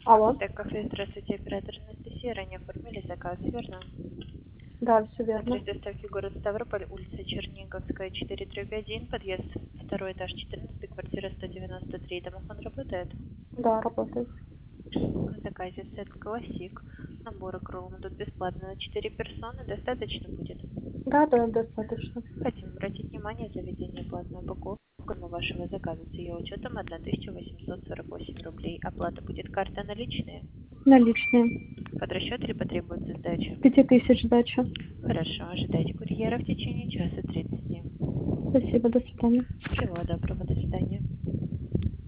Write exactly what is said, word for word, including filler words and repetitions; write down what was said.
Алло. Так, кафе, здравствуйте, оператор Анастасия. Ранее оформили заказ, верно? Да, все верно. Адрес доставки город Ставрополь, улица Черниговская, четыре один, подъезд, второй этаж, четырнадцатый, квартира сто девяносто три. Домофон работает? Да, работает. В заказе сет классик, набор икру тут бесплатно на четыре персоны, достаточно будет? Да, да, достаточно. Хотим обратить внимание заведение платной упаковки на вашего заказа с ее учетом тысяча восемьсот сорок восемь рублей. Оплата будет карта наличные? Наличные. Под расчет или потребуется сдача? Пяти тысяч сдача. Хорошо, ожидайте курьера в течение часа тридцати. Спасибо, до свидания. Всего доброго, до свидания.